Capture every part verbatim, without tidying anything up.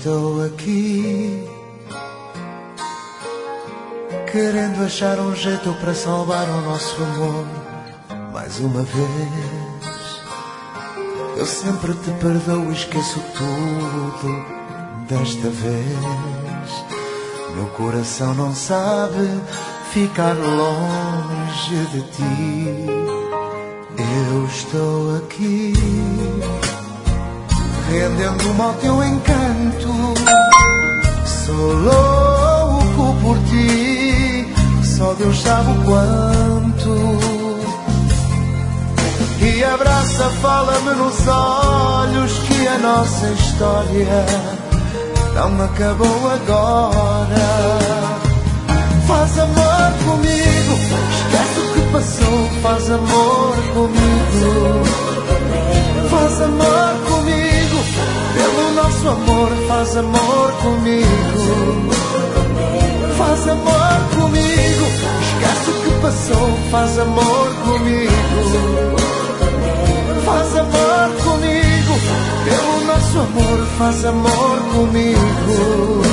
estou aqui, querendo achar um jeito para salvar o nosso amor. Mais uma vez, eu sempre te perdoo e esqueço tudo. Desta vez, meu coração não sabe ficar longe de ti. Eu estou aqui, rendendo-me ao teu encanto. Sou louco por ti, só Deus sabe o quanto. E abraça, fala-me nos olhos que a nossa história não acabou agora. Faz amor comigo, esquece o que passou. Faz amor comigo, faz amor comigo, pelo nosso amor. Faz amor comigo, faz amor comigo, esquece o que passou. Faz amor comigo, faz amor comigo, pelo nosso amor. Faz amor comigo.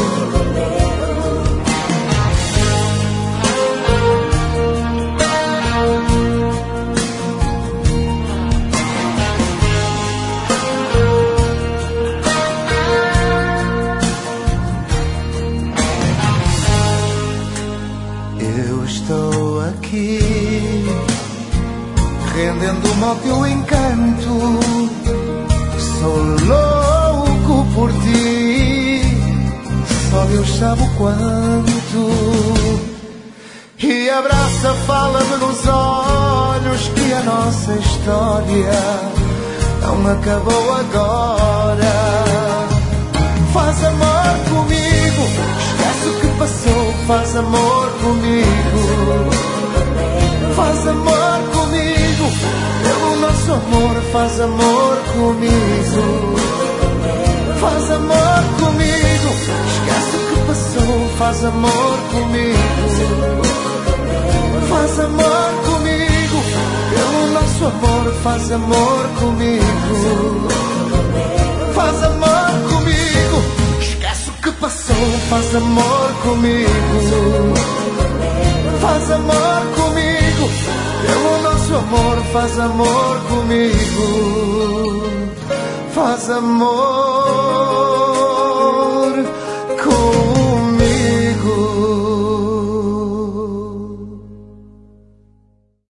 Eu estou aqui, rendendo-me ao teu encanto. Sou louco por ti, só Deus sabe o quanto. E abraça, fala-me nos olhos que a nossa história não acabou agora. Faz amor comigo, esquece o que passou. Faz amor comigo, faz amor comigo, pelo nosso amor. Faz amor comigo, faz amor comigo, esquece o que passou. Faz amor comigo, faz amor comigo, pelo nosso amor. Faz amor comigo, faz amor comigo, esquece o que passou. Faz amor comigo, faz amor comigo, pelo nosso amor. Faz amor comigo, faz amor.